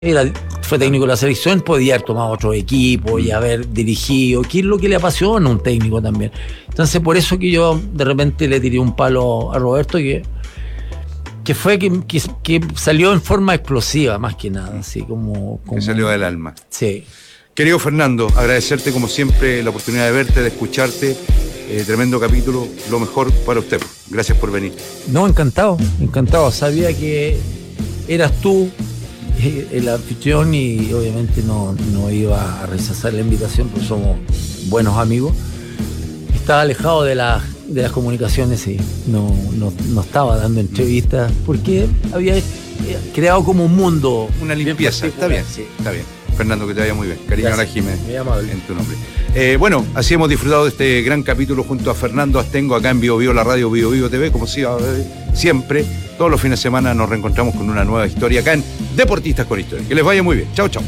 Fue técnico de la selección, podía haber tomado otro equipo y haber dirigido, que es lo que le apasiona a un técnico también. Entonces, por eso que yo de repente le tiré un palo a Roberto, que fue que salió en forma explosiva, más que nada, así como que salió del alma. Sí. Querido Fernando, agradecerte como siempre la oportunidad de verte, de escucharte. Tremendo capítulo, lo mejor para usted. Gracias por venir. No, encantado. Sabía que eras tú el anfitrión y obviamente no iba a rechazar la invitación porque somos buenos amigos. Estaba alejado de las comunicaciones y no estaba dando entrevistas porque había creado como un mundo. Una limpieza, está bien, sí. Está bien. Fernando, que te vaya muy bien. Cariño a la Jiménez en tu nombre. Bueno, así hemos disfrutado de este gran capítulo junto a Fernando Astengo acá en Bio Bio, la radio Bio Bio TV, como siempre. Todos los fines de semana nos reencontramos con una nueva historia acá en Deportistas con Historia. Que les vaya muy bien. Chao, chao.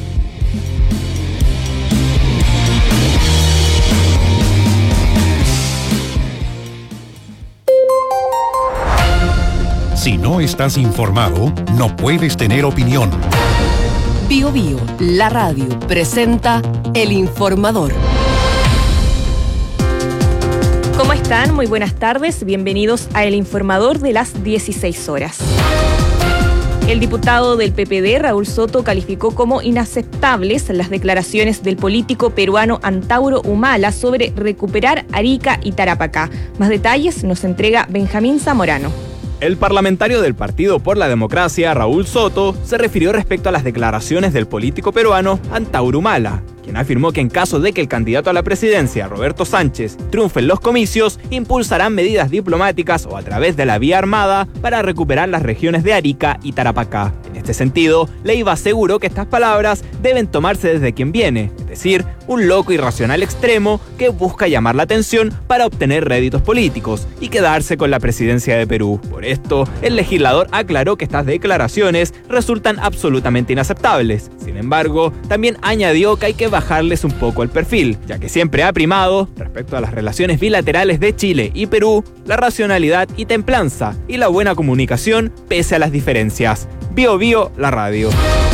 Si no estás informado, no puedes tener opinión. Bio Bio, la radio, presenta El Informador. ¿Cómo están? Muy buenas tardes. Bienvenidos a El Informador de las 16 horas. El diputado del PPD, Raúl Soto, calificó como inaceptables las declaraciones del político peruano Antauro Humala sobre recuperar Arica y Tarapacá. Más detalles nos entrega Benjamín Zamorano. El parlamentario del Partido por la Democracia, Raúl Soto, se refirió respecto a las declaraciones del político peruano Antauro Humala, quien afirmó que en caso de que el candidato a la presidencia, Roberto Sánchez, triunfe en los comicios, impulsarán medidas diplomáticas o a través de la vía armada para recuperar las regiones de Arica y Tarapacá. En este sentido, Leiva aseguró que estas palabras deben tomarse desde quien viene, es decir, un loco irracional extremo que busca llamar la atención para obtener réditos políticos y quedarse con la presidencia de Perú. Por esto, el legislador aclaró que estas declaraciones resultan absolutamente inaceptables. Sin embargo, también añadió que hay que bajarles un poco el perfil, ya que siempre ha primado, respecto a las relaciones bilaterales de Chile y Perú, la racionalidad y templanza y la buena comunicación pese a las diferencias. Bio Bio, la radio.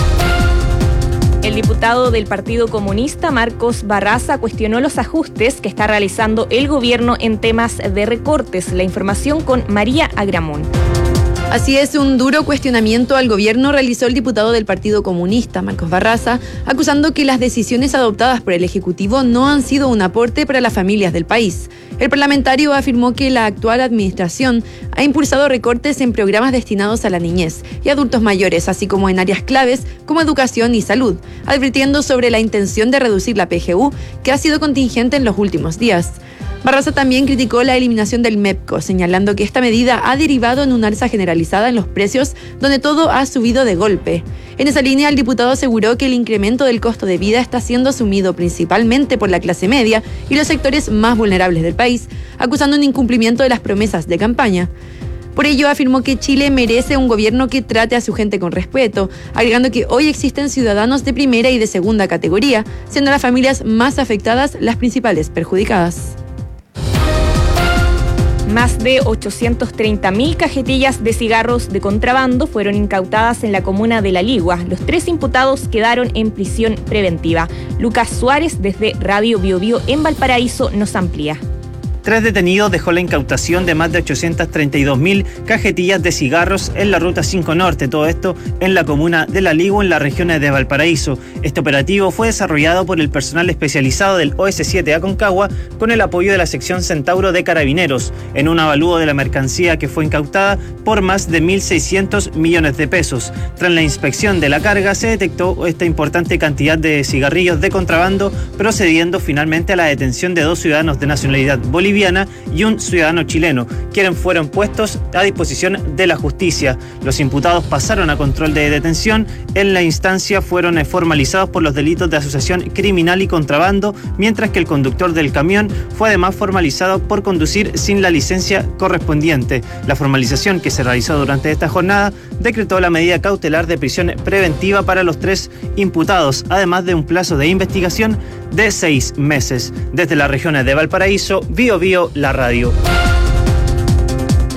El diputado del Partido Comunista, Marcos Barraza, cuestionó los ajustes que está realizando el gobierno en temas de recortes. La información con María Agramón. Así es, un duro cuestionamiento al gobierno realizó el diputado del Partido Comunista, Marcos Barraza, acusando que las decisiones adoptadas por el Ejecutivo no han sido un aporte para las familias del país. El parlamentario afirmó que la actual administración ha impulsado recortes en programas destinados a la niñez y adultos mayores, así como en áreas claves como educación y salud, advirtiendo sobre la intención de reducir la PGU, que ha sido contingente en los últimos días. Barraza también criticó la eliminación del MEPCO, señalando que esta medida ha derivado en un alza generalizada en los precios, donde todo ha subido de golpe. En esa línea, el diputado aseguró que el incremento del costo de vida está siendo asumido principalmente por la clase media y los sectores más vulnerables del país, acusando un incumplimiento de las promesas de campaña. Por ello, afirmó que Chile merece un gobierno que trate a su gente con respeto, agregando que hoy existen ciudadanos de primera y de segunda categoría, siendo las familias más afectadas las principales perjudicadas. Más de 830.000 cajetillas de cigarros de contrabando fueron incautadas en la comuna de La Ligua. Los 3 imputados quedaron en prisión preventiva. Lucas Suárez, desde Radio Bio Bio en Valparaíso, nos amplía. 3 detenidos dejó la incautación de más de 832.000 cajetillas de cigarros en la Ruta 5 Norte, todo esto en la comuna de La Ligua, en las regiones de Valparaíso. Este operativo fue desarrollado por el personal especializado del OS7 Aconcagua con el apoyo de la sección Centauro de Carabineros, en un avalúo de la mercancía que fue incautada por más de 1.600 millones de pesos. Tras la inspección de la carga se detectó esta importante cantidad de cigarrillos de contrabando, procediendo finalmente a la detención de 2 ciudadanos de nacionalidad boliviana y un ciudadano chileno, quienes fueron puestos a disposición de la justicia. Los imputados pasaron a control de detención. En la instancia fueron formalizados por los delitos de asociación criminal y contrabando, mientras que el conductor del camión fue además formalizado por conducir sin la licencia correspondiente. La formalización que se realizó durante esta jornada decretó la medida cautelar de prisión preventiva para los 3 imputados, además de un plazo de investigación de 6 meses. Desde las regiones de Valparaíso, Bio Bio, la radio.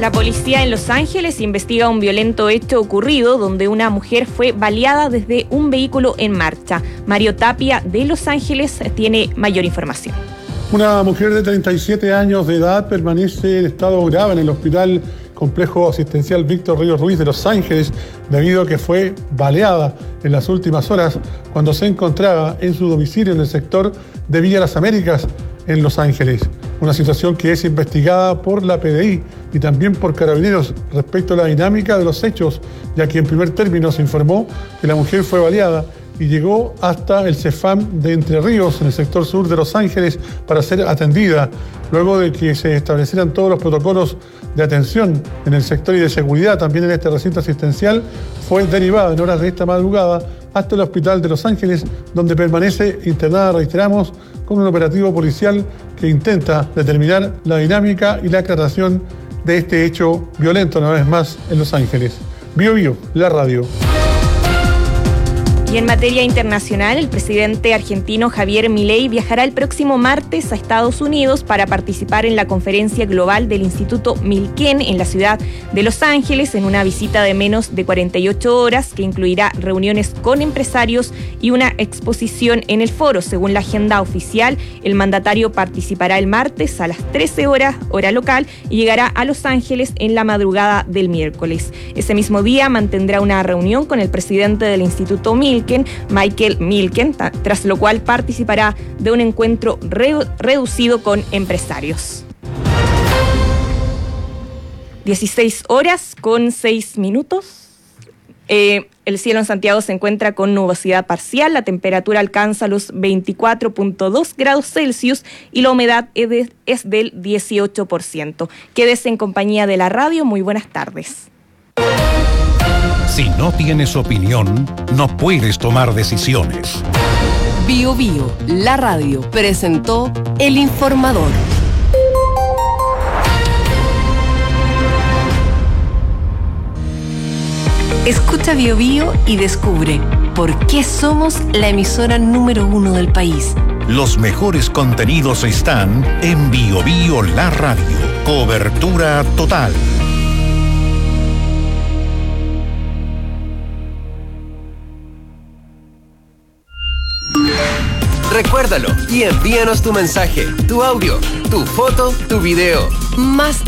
La policía en Los Ángeles investiga un violento hecho ocurrido donde una mujer fue baleada desde un vehículo en marcha. Mario Tapia de Los Ángeles tiene mayor información. Una mujer de 37 años de edad permanece en estado grave en el hospital Complejo Asistencial Víctor Ríos Ruiz de Los Ángeles debido a que fue baleada en las últimas horas cuando se encontraba en su domicilio en el sector de Villa Las Américas en Los Ángeles. Una situación que es investigada por la PDI y también por Carabineros respecto a la dinámica de los hechos, ya que en primer término se informó que la mujer fue baleada y llegó hasta el CEFAM de Entre Ríos, en el sector sur de Los Ángeles, para ser atendida. Luego de que se establecieran todos los protocolos de atención en el sector y de seguridad, también en este recinto asistencial, fue derivada en horas de esta madrugada hasta el hospital de Los Ángeles, donde permanece internada, reiteramos, con un operativo policial que intenta determinar la dinámica y la aclaración de este hecho violento, una vez más, en Los Ángeles. Bio Bio, la radio. Y en materia internacional, el presidente argentino Javier Milei viajará el próximo martes a Estados Unidos para participar en la conferencia global del Instituto Milken en la ciudad de Los Ángeles, en una visita de menos de 48 horas que incluirá reuniones con empresarios y una exposición en el foro. Según la agenda oficial, el mandatario participará el martes a las 13 horas, hora local, y llegará a Los Ángeles en la madrugada del miércoles. Ese mismo día mantendrá una reunión con el presidente del Instituto Milken, Michael Milken, tras lo cual participará de un encuentro reducido con empresarios. 16 horas con 6 minutos. El cielo en Santiago se encuentra con nubosidad parcial, la temperatura alcanza los 24.2 grados Celsius y la humedad es del 18%. Quédese en compañía de la radio. Muy buenas tardes. Si no tienes opinión, no puedes tomar decisiones. Bio Bio, la radio, presentó El Informador. Escucha Bio Bio y descubre por qué somos la emisora número 1 del país. Los mejores contenidos están en Bio Bio, la radio. Cobertura total. Recuérdalo y envíanos tu mensaje, tu audio, tu foto, tu video. Más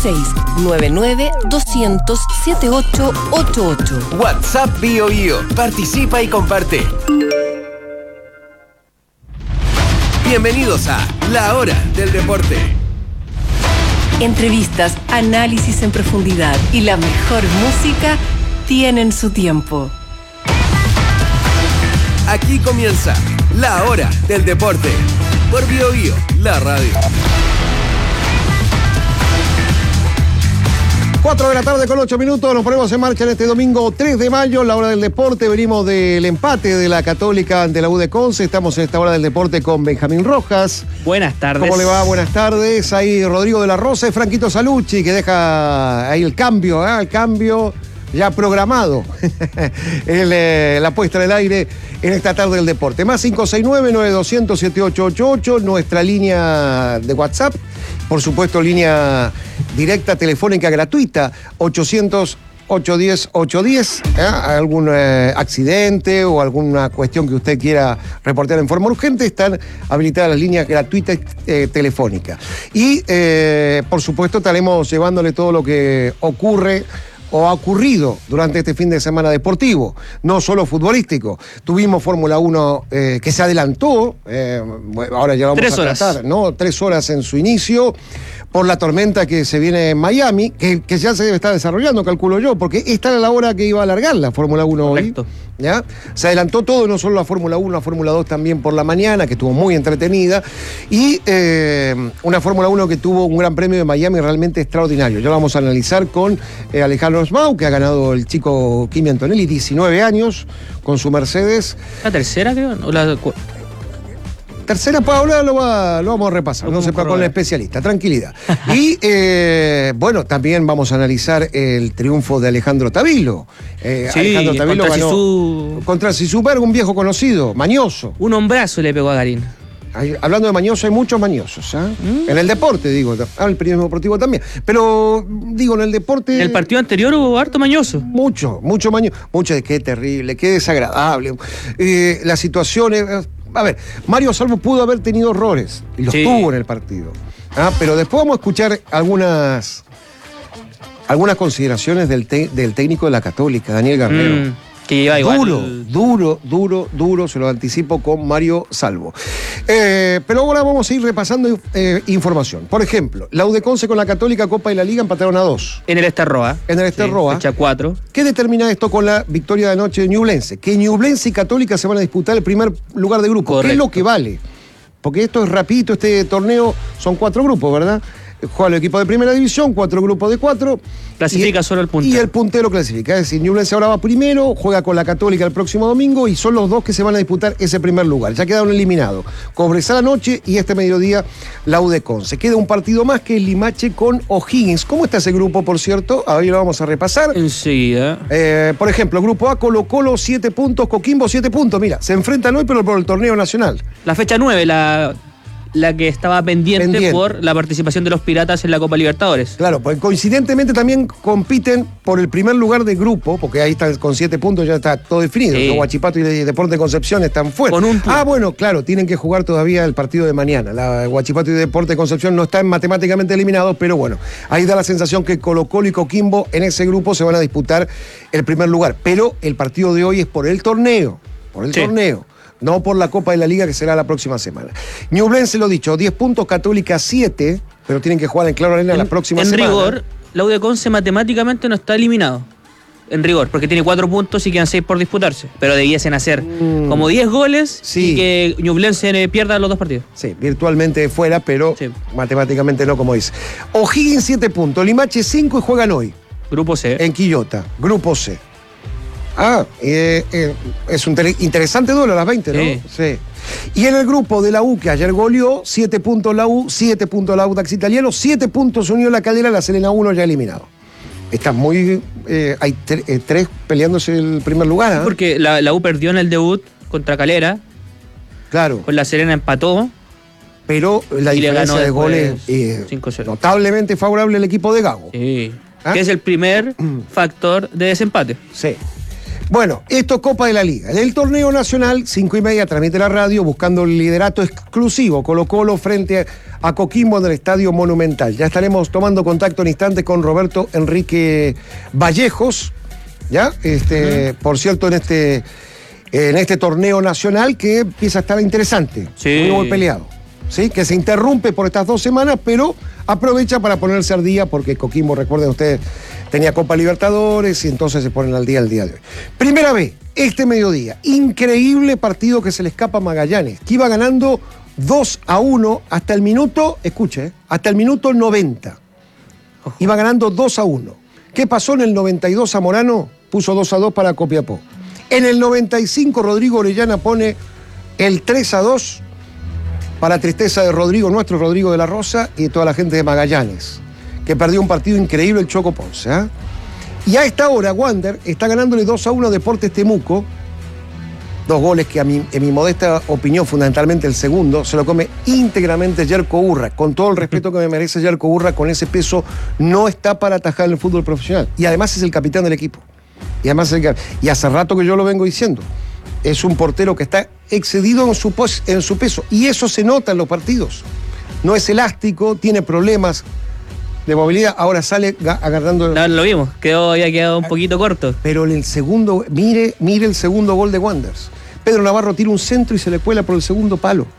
56-99-200-7888. WhatsApp Bio Bio. Participa y comparte. Bienvenidos a La Hora del Deporte. Entrevistas, análisis en profundidad y la mejor música tienen su tiempo. Aquí comienza La Hora del Deporte por Bio Bio, la radio. 4 de la tarde con 8 minutos, nos ponemos en marcha en este domingo 3 de mayo, la hora del deporte. Venimos del empate de la Católica ante la U de Conce. Estamos en esta hora del deporte con Benjamín Rojas. Buenas tardes. ¿Cómo le va? Buenas tardes. Ahí Rodrigo de la Rosa y Franquito Salucci, que deja ahí el cambio ya programado. La puesta en el aire en esta tarde del deporte. Más 569-9200-7888, nuestra línea de WhatsApp. Por supuesto, línea directa telefónica gratuita, 800-810-810. Algún accidente o alguna cuestión que usted quiera reportar en forma urgente, están habilitadas las líneas gratuitas telefónicas. Y, por supuesto, estaremos llevándole todo lo que ocurre o ha ocurrido durante este fin de semana deportivo, no solo futbolístico. Tuvimos Fórmula 1 que se adelantó, ahora ya vamos 3 horas. tratar, ¿no? 3 horas en su inicio, por la tormenta que se viene en Miami, que ya se debe estar desarrollando, calculo yo, porque esta era la hora que iba a alargar la Fórmula 1 Correcto. hoy. ¿Ya? Se adelantó todo, no solo la Fórmula 1, la Fórmula 2 también por la mañana, que estuvo muy entretenida, y una Fórmula 1 que tuvo un gran premio de Miami realmente extraordinario. Ya lo vamos a analizar con Alejandro Osmau, que ha ganado el chico Kimi Antonelli, 19 años, con su Mercedes. ¿La tercera, creo? ¿O la tercera? Paola lo vamos a repasar, no se preocupe con el especialista, tranquilidad. Y bueno, también vamos a analizar el triunfo de Alejandro Tavilo. Sí, Alejandro Tavilo contra ganó Zizou. contra Zizou, un viejo conocido, mañoso. Un hombrazo le pegó a Garín. Hablando de mañosos, hay muchos mañosos. En el deporte, digo. El periodismo deportivo también. Pero, digo, en el deporte... En el partido anterior hubo harto mañoso. Mucho mañoso. Mucho de qué terrible, qué desagradable. Las situaciones... A ver, Mario Salvo pudo haber tenido errores. Y los tuvo en el partido. Pero después vamos a escuchar algunas consideraciones del técnico de la Católica, Daniel Garnero. Que lleva igual. Duro, se lo anticipo con Mario Salvo. Pero ahora vamos a ir repasando información. Por ejemplo, la UDEConce con la Católica, Copa de la Liga empataron a 2. En el Esterroa. Fecha 4. ¿Qué determina esto con la victoria de anoche de Ñublense? Que Ñublense y Católica se van a disputar el primer lugar de grupo. Correcto. ¿Qué es lo que vale? Porque esto es rapidito, este torneo son 4 grupos, ¿verdad? Juega el equipo de primera división, 4 grupos de 4. Clasifica solo el puntero. Y el puntero clasifica. Es decir, Ñublense ahora va primero, juega con la Católica el próximo domingo y son los 2 que se van a disputar ese primer lugar. Ya quedaron eliminados. Cobresal anoche y este mediodía la UDEConce. Queda un partido más que el Limache con O'Higgins. ¿Cómo está ese grupo, por cierto? Ahí lo vamos a repasar. Enseguida. Por ejemplo, Grupo A, Colo-Colo 7 puntos, Coquimbo 7 puntos. Mira, se enfrentan hoy pero por el torneo nacional. La fecha 9, la que estaba pendiente por la participación de los Piratas en la Copa Libertadores. Claro, pues coincidentemente también compiten por el primer lugar de grupo, porque ahí están con 7 puntos, ya está todo definido. Sí. Los Huachipato y Deportes de Concepción están fuera. Con un punto. Bueno, claro, tienen que jugar todavía el partido de mañana. La Huachipato y Deportes de Concepción no están matemáticamente eliminados, pero bueno, ahí da la sensación que Colo-Colo y Coquimbo en ese grupo se van a disputar el primer lugar. Pero el partido de hoy es por el torneo. No por la Copa de la Liga, que será la próxima semana. Ñublense, lo dicho, 10 puntos, Católica 7, pero tienen que jugar en Claro Arena la próxima semana. En rigor, la UDEConce matemáticamente no está eliminado. En rigor, porque tiene 4 puntos y quedan 6 por disputarse. Pero debiesen hacer como 10 goles y que Ñublense pierda los 2 partidos. Sí, virtualmente fuera, pero matemáticamente no, como dice. O'Higgins 7 puntos, Limache 5 y juegan hoy. Grupo C. En Quillota, Grupo C. Es un interesante duelo a las 20, ¿no? Sí. Y en el grupo de la U, que ayer goleó, 7 puntos la U, 7 puntos la Audax Italiano, 7 puntos Unión La Calera, la Serena 1 ya eliminado. Está muy... hay 3 peleándose el primer lugar. Porque la U perdió en el debut contra Calera. Claro. Pues la Serena empató. Pero la diferencia de goles 5-0. Notablemente favorable al equipo de Gago. Sí. Que es el primer factor de desempate. Sí. Bueno, esto es Copa de la Liga. En el torneo nacional, 5:30, transmite la radio, buscando el liderato exclusivo. Colo-Colo frente a Coquimbo en el Estadio Monumental. Ya estaremos tomando contacto en instantes con Roberto Enrique Vallejos, ¿ya? Por cierto, en este torneo nacional que empieza a estar interesante. Sí. Muy peleado. ¿Sí? Que se interrumpe por estas 2 semanas, pero aprovecha para ponerse al día, porque Coquimbo, recuerden ustedes, tenía Copa Libertadores y entonces se ponen al día el día de hoy. Primera vez, este mediodía, increíble partido que se le escapa a Magallanes, que iba ganando 2-1 hasta el minuto, escuche, hasta el minuto 90. Iba ganando 2-1. ¿Qué pasó en el 92? Zamorano puso 2-2 para Copiapó. En el 95 Rodrigo Orellana pone el 3-2 para tristeza de Rodrigo, nuestro Rodrigo de la Rosa y de toda la gente de Magallanes, que perdió un partido increíble el Choco Ponce. Y a esta hora Wander está ganándole 2-1 a Deportes Temuco. 2 goles que en mi modesta opinión, fundamentalmente el segundo, se lo come íntegramente Yerko Urra. Con todo el respeto que me merece Yerko Urra, con ese peso no está para atajar en el fútbol profesional. Y además es el capitán del equipo. Y hace rato que yo lo vengo diciendo. Es un portero que está excedido en su peso. Y eso se nota en los partidos. No es elástico, tiene problemas de movilidad. Ahora sale agarrando... No, lo vimos, había quedado un poquito corto. Pero en el segundo... Mire el segundo gol de Wanderers. Pedro Navarro tira un centro y se le cuela por el segundo palo.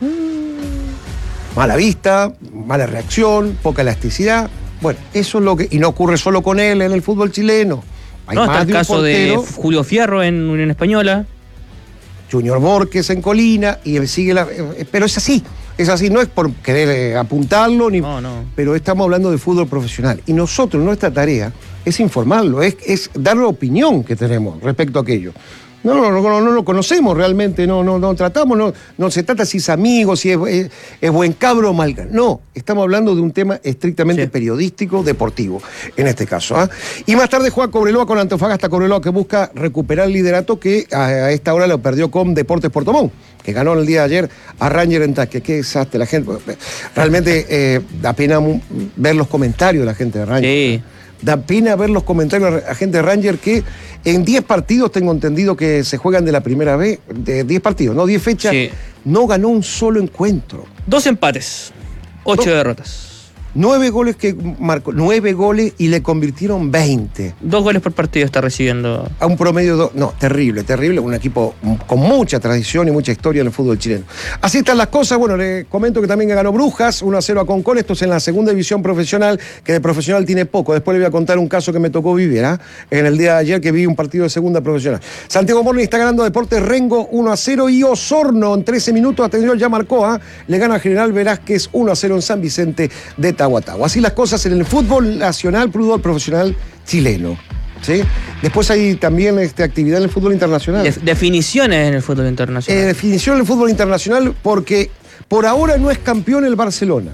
Mala vista, mala reacción, poca elasticidad. Bueno, eso es lo que... Y no ocurre solo con él en el fútbol chileno. Hay más está el caso portero, de Julio Fierro en Unión Española. Junior Borges en Colina, y él sigue pero es así, no es por querer apuntarlo, ni. No. Pero estamos hablando de fútbol profesional. Y nosotros, nuestra tarea es informarlo, es dar la opinión que tenemos respecto a aquello. No lo conocemos realmente, no tratamos, no se trata si es amigo, si es buen cabro o mal. No, estamos hablando de un tema estrictamente periodístico, deportivo, en este caso. ¿Ah? Y más tarde juega Cobreloa con Antofagasta, Cobreloa que busca recuperar el liderato que a esta hora lo perdió con Deportes Puerto Montt, que ganó el día de ayer a Ranger en Tasque. Qué desastre, la gente. Realmente da pena ver los comentarios de la gente de Ranger. Sí. Da pena ver los comentarios de la gente de Ranger que en 10 partidos, tengo entendido que se juegan de la primera vez, de 10 partidos, no 10 fechas, no ganó un solo encuentro. 2 empates, 8 derrotas. 9 goles que marcó, 9 goles y le convirtieron 20. 2 goles por partido está recibiendo. A un promedio no, terrible, un equipo con mucha tradición y mucha historia en el fútbol chileno. Así están las cosas. Bueno, les comento que también ganó Brujas 1-0 a Concón. Esto es en la segunda división profesional, que de profesional tiene poco. Después les voy a contar un caso que me tocó vivir, en el día de ayer, que vi un partido de segunda profesional. Santiago Morning está ganando Deportes Rengo 1-0 y Osorno en 13 minutos, atención, ya marcó, le gana a General Velázquez 1-0 en San Vicente de Tahuatahua. Así las cosas en el fútbol nacional, fútbol profesional chileno. ¿Sí? Después hay también actividad en el fútbol internacional. Definiciones en el fútbol internacional. Definición en el fútbol internacional porque por ahora no es campeón el Barcelona.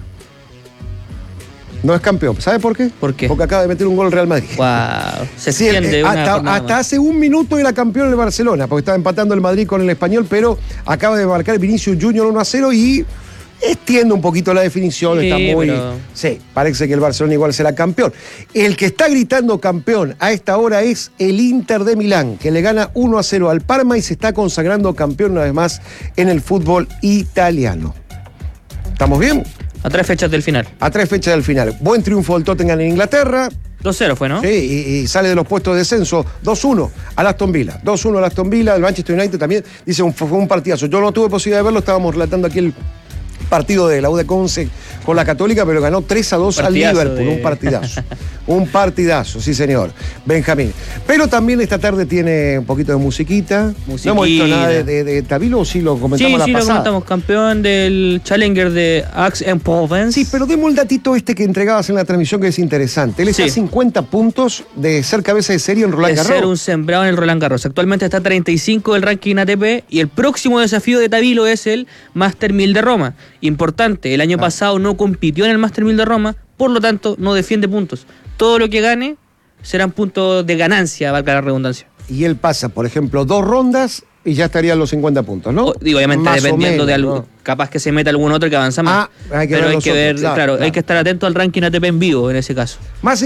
No es campeón. ¿Sabe por qué? ¿Por qué? Porque acaba de meter un gol el Real Madrid. Wow. Se extiende hasta hace un minuto era campeón el Barcelona, porque estaba empatando el Madrid con el Español, pero acaba de marcar Vinicius Junior 1-0 y extiende un poquito la definición, sí, está muy... pero... Sí, parece que el Barcelona igual será campeón. El que está gritando campeón a esta hora es el Inter de Milán, que le gana 1-0 al Parma y se está consagrando campeón una vez más en el fútbol italiano. ¿Estamos bien? A 3 fechas del final. A 3 fechas del final. Buen triunfo del Tottenham en Inglaterra. 2-0 fue, ¿no? Sí, y sale de los puestos de descenso. 2-1 al Aston Villa. 2-1 al Aston Villa. El Manchester United también dice fue un partidazo. Yo no tuve posibilidad de verlo, estábamos relatando aquí el partido de la U de Conce con la Católica, pero ganó 3-2 al Liverpool. Un partidazo. Un partidazo, sí señor. Benjamín. Pero también esta tarde tiene un poquito de musiquita. No hemos visto nada de Tabilo, o sí lo comentamos la pasada. Sí, lo comentamos. Campeón del Challenger de Aix-en-Provence. Sí, pero demos el datito que entregabas en la transmisión, que es interesante. Él está a 50 puntos de ser cabeza de serie en Roland Garros. De ser un sembrado en el Roland Garros. Actualmente está a 35 del ranking ATP y el próximo desafío de Tabilo es el Master 1000 de Roma. Importante, el año pasado no compitió en el Master 1000 de Roma, por lo tanto no defiende puntos. Todo lo que gane serán puntos de ganancia, valga la redundancia. Y él pasa, por ejemplo, 2 rondas y ya estarían los 50 puntos, ¿no? Obviamente más dependiendo de algo, ¿no? Capaz que se meta algún otro que avanza más. Pero hay que ver, claro, hay que estar atento al ranking ATP en vivo en ese caso. Más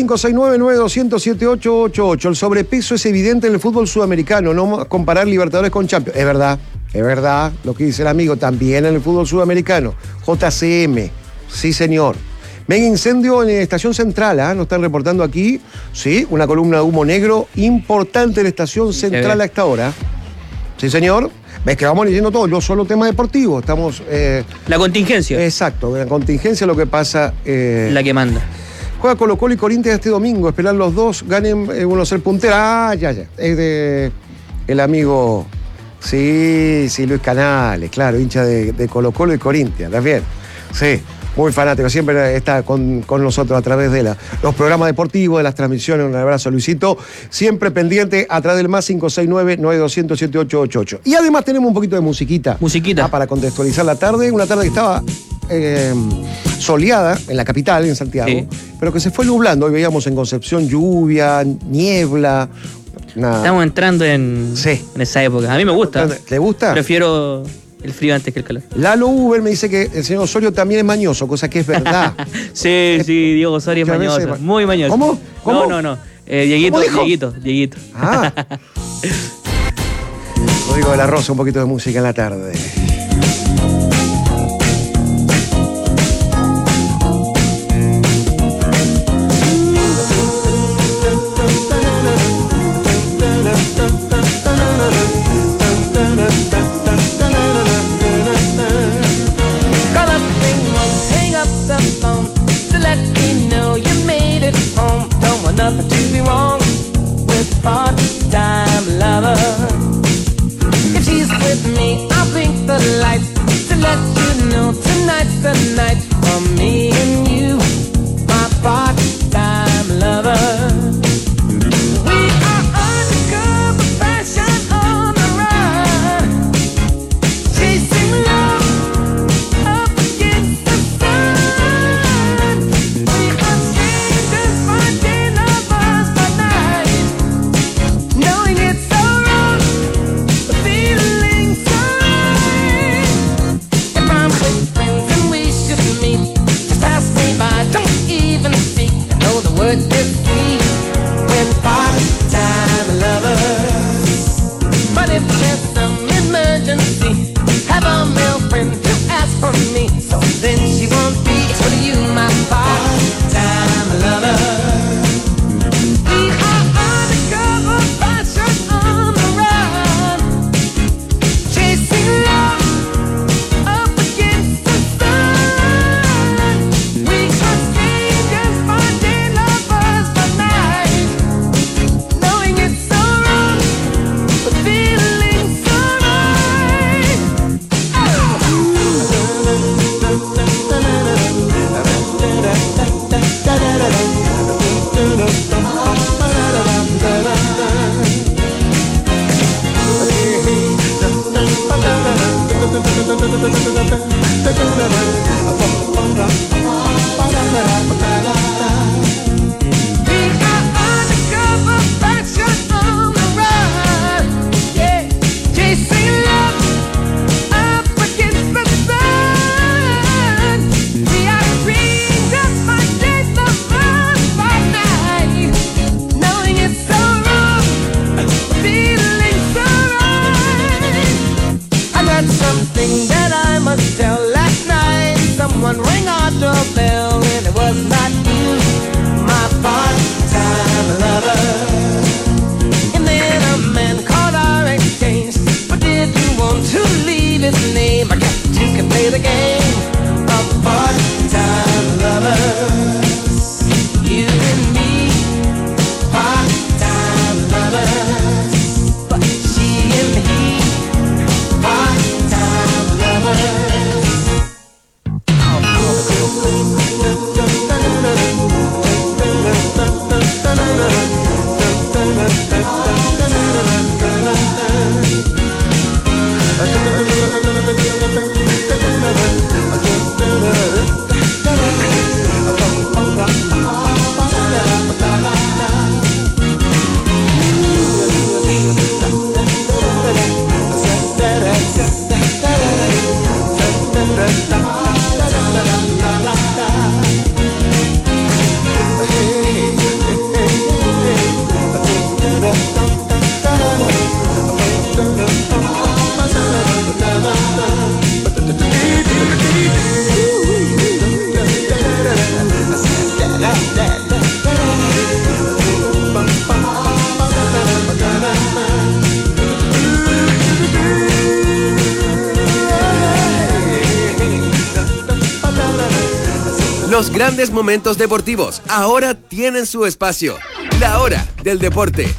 569-9200-7888. El sobrepeso es evidente en el fútbol sudamericano, no comparar Libertadores con Champions. Es verdad lo que dice el amigo, también en el fútbol sudamericano. JCM, sí señor. Mega incendio en Estación Central, nos están reportando aquí, sí, una columna de humo negro importante en la Estación Central a esta hora. Sí señor. Ves que vamos leyendo todo, no solo tema deportivo, estamos... la contingencia. Exacto, la contingencia es lo que pasa... la que manda. Juega Colo-Colo y Corinthians este domingo, esperar los dos, ganen uno ser puntera. Ya. Es de el amigo... Sí, Luis Canales, claro, hincha de Colo-Colo y Corinthians, también. Sí, muy fanático, siempre está con nosotros a través de los programas deportivos, de las transmisiones. Un abrazo, Luisito. Siempre pendiente a través del más 569-9200-7888. Y además tenemos un poquito de musiquita. Para contextualizar la tarde. Una tarde que estaba soleada en la capital, en Santiago, pero que se fue nublando. Hoy veíamos en Concepción lluvia, niebla. Estamos entrando en esa época. A mí me gusta. ¿Le gusta? Prefiero el frío antes que el calor. Lalo Uber me dice que el señor Osorio también es mañoso, cosa que es verdad. sí, Diego Osorio es mañoso. Muy mañoso. ¿Cómo? No. Dieguito. Ah. Rodrigo de la Rosa, un poquito de música en la tarde. Nothing to be wrong with part-time lover. If she's with me, I'll blink the lights to let you know tonight's the night for me and you, my part-time lover. We are undercover fashion on the Los grandes momentos deportivos ahora tienen su espacio. La hora del deporte.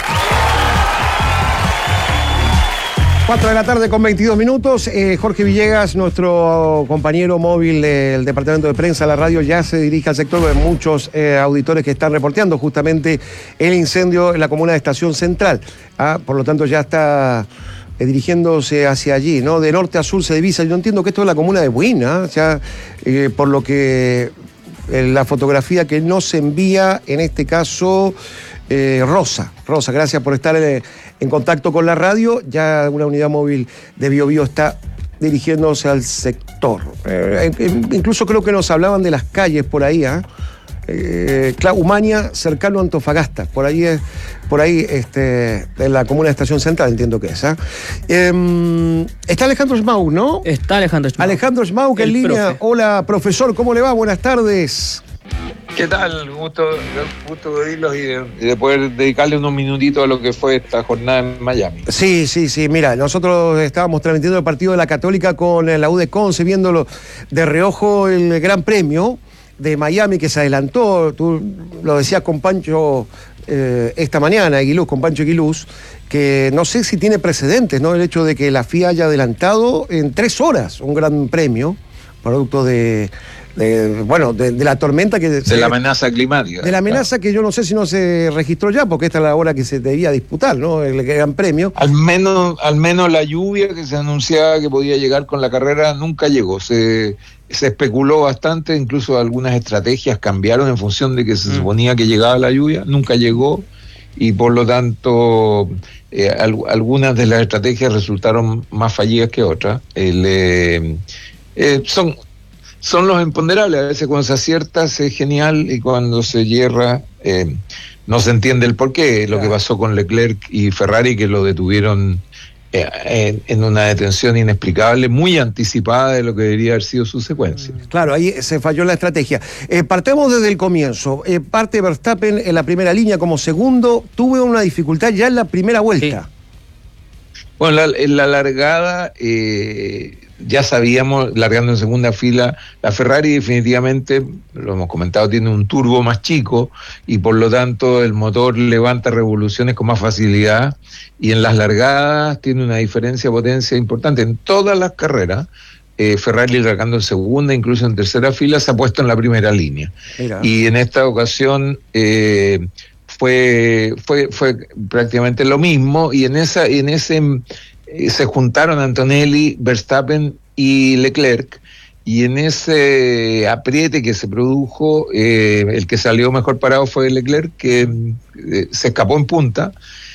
4 de la tarde con 22 minutos. Jorge Villegas, nuestro compañero móvil del Departamento de Prensa de la radio, ya se dirige al sector de muchos auditores que están reporteando justamente el incendio en la comuna de Estación Central. Por lo tanto, ya está dirigiéndose hacia allí, ¿no? De norte a sur se divisa. Yo entiendo que esto es la comuna de Buina, ya por lo que la fotografía que nos envía, en este caso, Rosa, gracias por estar en contacto con la radio. Ya una unidad móvil de BioBio está dirigiéndose al sector. Incluso creo que nos hablaban de las calles por ahí, Umania, cercano a Antofagasta, por ahí en la comuna de Estación Central, entiendo que es. Está Alejandro Schmauk, ¿no? Está Alejandro Schmauk. Alejandro Schmauk en línea. Profe. Hola, profesor, ¿cómo le va? Buenas tardes. ¿Qué tal? Gusto de oírlos y de poder dedicarle unos minutitos a lo que fue esta jornada en Miami. Sí. Mira, nosotros estábamos transmitiendo el partido de la Católica con la U de Conce, viéndolo de reojo el Gran Premio de Miami que se adelantó. Tú lo decías con Pancho esta mañana, con Pancho Aguiluz, que no sé si tiene precedentes, ¿no? El hecho de que la FIA haya adelantado en 3 horas un Gran Premio, producto de la tormenta que... De la amenaza climática. De la amenaza, claro, que yo no sé si no se registró ya, porque esta es la hora que se debía disputar, ¿no? El Gran Premio. Al menos la lluvia que se anunciaba que podía llegar con la carrera nunca llegó. Se especuló bastante, incluso algunas estrategias cambiaron en función de que se suponía que llegaba la lluvia, nunca llegó, y por lo tanto algunas de las estrategias resultaron más fallidas que otras. Son los imponderables. A veces cuando se acierta es genial y cuando se hierra no se entiende el porqué. Lo que pasó con Leclerc y Ferrari, que lo detuvieron en una detención inexplicable, muy anticipada de lo que debería haber sido su secuencia. Claro, ahí se falló la estrategia. Partemos desde el comienzo. Parte Verstappen en la primera línea como segundo, tuvo una dificultad ya en la primera vuelta. Sí. Bueno, en la largada... ya sabíamos, largando en segunda fila, la Ferrari definitivamente, lo hemos comentado, tiene un turbo más chico y por lo tanto el motor levanta revoluciones con más facilidad, y en las largadas tiene una diferencia de potencia importante. En todas las carreras, Ferrari largando en segunda, incluso en tercera fila, se ha puesto en la primera línea. Mira. Y en esta ocasión fue prácticamente lo mismo, y en ese se juntaron Antonelli, Verstappen y Leclerc, y en ese apriete que se produjo, el que salió mejor parado fue Leclerc, que se escapó en punta,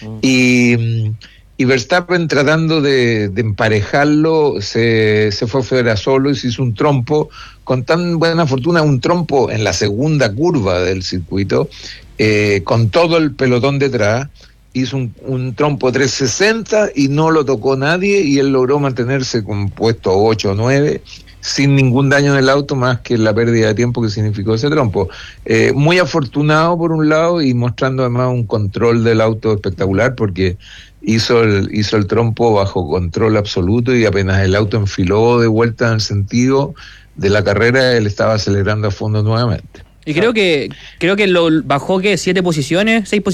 y Verstappen, tratando de emparejarlo, se fue fuera solo y se hizo un trompo con tan buena fortuna, un trompo en la segunda curva del circuito, con todo el pelotón detrás. Hizo un trompo 360 y no lo tocó nadie, y él logró mantenerse con puesto 8 o 9 sin ningún daño en el auto, más que la pérdida de tiempo que significó ese trompo. Muy afortunado por un lado, y mostrando además un control del auto espectacular, porque hizo el trompo bajo control absoluto, y apenas el auto enfiló de vuelta en el sentido de la carrera, él estaba acelerando a fondo nuevamente. Y creo que lo bajó, ¿qué? 7 posiciones, 6 posiciones.